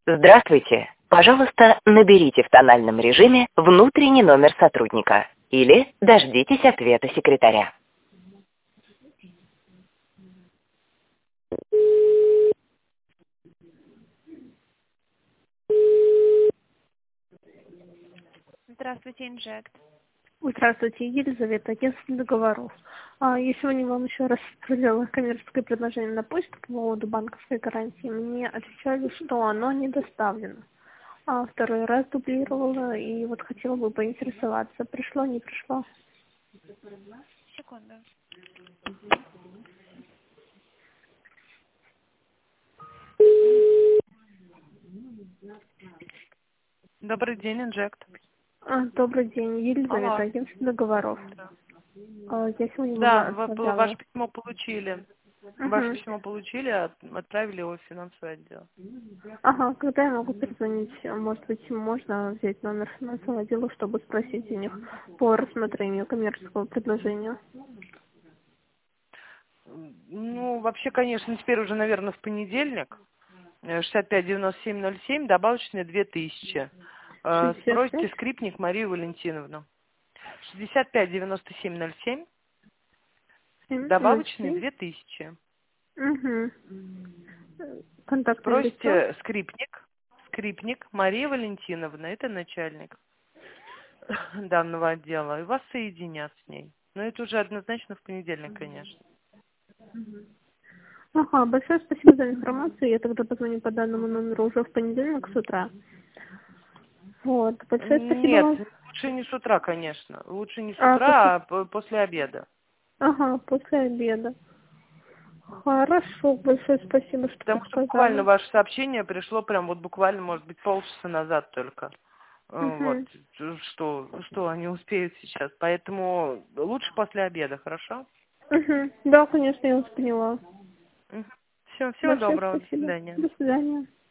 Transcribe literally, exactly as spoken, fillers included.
Здравствуйте. Пожалуйста, наберите в тональном режиме внутренний номер сотрудника или дождитесь ответа секретаря. Здравствуйте, Инжект. Здравствуйте, Елизавета, агентство договоров. А, Я сегодня вам еще раз отправляла коммерческое предложение на почту по поводу банковской гарантии. Мне отвечали, что оно не доставлено. А второй раз дублировала и вот хотела бы поинтересоваться, пришло, не пришло. Секунду. Добрый день, Инжект. А, Добрый день, Елизавета, Алло. агентство договоров. Да, А, Я сегодня вам да вы- вы- отправляла. ваше письмо получили. Ваше Угу. письмо получили, от- отправили его в финансовый отдел. Ага, когда я могу перезвонить? Может быть, можно взять номер финансового отдела, чтобы спросить у них по рассмотрению коммерческого предложения? Ну, вообще, конечно, теперь уже, наверное, в понедельник. э, шестьдесят пять девяносто семь ноль семь, добавочные две тысячи. Э, шестьдесят Спросите пять скрипник Марию Валентиновну. шестьдесят пять девяносто семь ноль семь, ноль добавочные семь. две тысячи. Угу. Контактное лицо. Спросите скрипник, скрипник Мария Валентиновна, это начальник данного отдела, и вас соединят с ней. Но это уже однозначно в понедельник, конечно. Ага, большое спасибо за информацию. Я тогда позвоню по данному номеру уже в понедельник с утра. Вот, большое спасибо Нет, вам. лучше не с утра, конечно. Лучше не с А, утра, после... а п- после обеда. Ага, после обеда. Хорошо, большое спасибо, что Потому что буквально подсказали. ваше сообщение пришло прям вот буквально, может быть, полчаса назад только. Э, Вот, Угу. что, что они успеют сейчас. Поэтому лучше после обеда, хорошо? Угу. Да, конечно, я вас поняла. Все, всего Большое доброго, до спасибо. свидания. До свидания.